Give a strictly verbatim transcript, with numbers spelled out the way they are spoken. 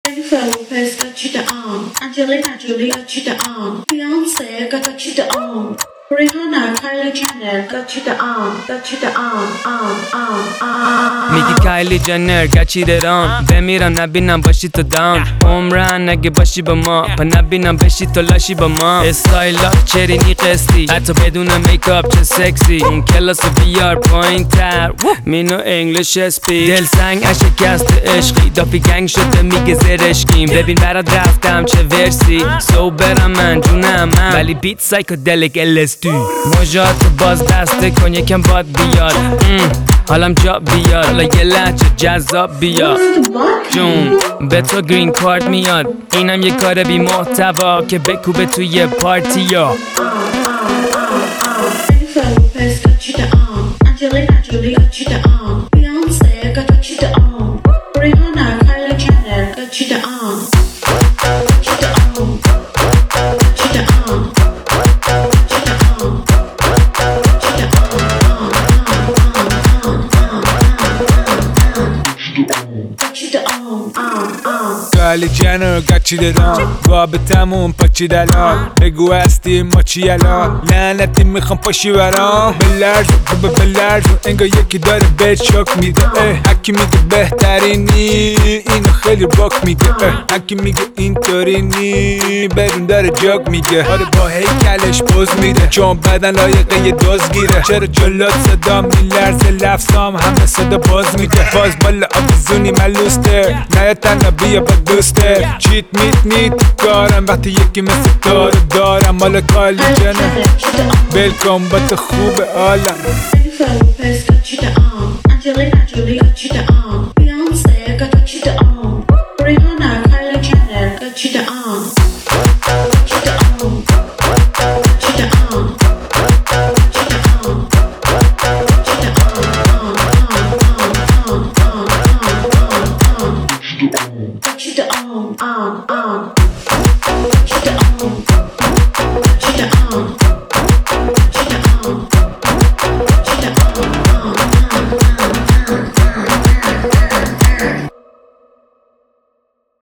Jennifer Lopez got you the on. Angelina Jolie got you the on. Beyonce got you the on. Rihanna, Kylie Jenner got you the on. Got you the on, on, on, on. میگی کایلی جنر گچی درام بمیرم نبینم باشی تو دام عمرن اگه باشی با ما پا نبینم بشی تو لاشی با ما استایلات چرینی قسطی حتی بدون میکاپ چه سکسی اون کلاس بیار پایین تر مینو انگلیش اسپیک دل سنگ شکست عشقی دافی گنگ شده میگه زرشکیم ببین برات رفتم چه ورسی سو برم من جونم من ولی بیت سایکودلیک الستو موجات باز دسته کن یکم باد بیاد حالم جا بیاد حالا یه لحجه جذاب بیاد جون به تو گرین کارت میاد اینم یه کار بی محتوا که بکوبه توی پارتی یا Jennifer Lopez got you the on. Angelina Jolie got you the on. Beyonce got you the on. Rihanna, Kylie Jenner got you the on. Got you the on. Got you the on. Got you the on. Got you the on. Got you the on. On, on. کایلی جنر گچی دادم رابطمون پاچی دلال بگو هستی ما چی الان لعنتی میخوام پاشی برام بلرز و بلرز انگار یکی داره بهت شوک میده هکی میگه بهترینی اینو خیلی باک میگه هکی میگه اینطوری نی بدون داره جاک میگه آره با هیکلش پوز میده چون بدن لایقه یه دوز گیره چرا جلات صدا میلرزه لفظام همه صدا باز میده باز بالا آبیزونی ملوسته نه تنها بیا با دوسته چیت میت نیت کارم وقتی یکی مثل دارو دارم مال کایلی جنر بلکن با تو خوب عالم Jennifer Lopez got you the on. Angelina Jolie got you the on. Beyonce got you the on. Rihanna, Kylie Jenner got you the on. Got you the on. Got you the on. Got you the on. Got you the on. On, on, on, on, on, on, on. Got you the on, on, on. Got you the on. Got you the on.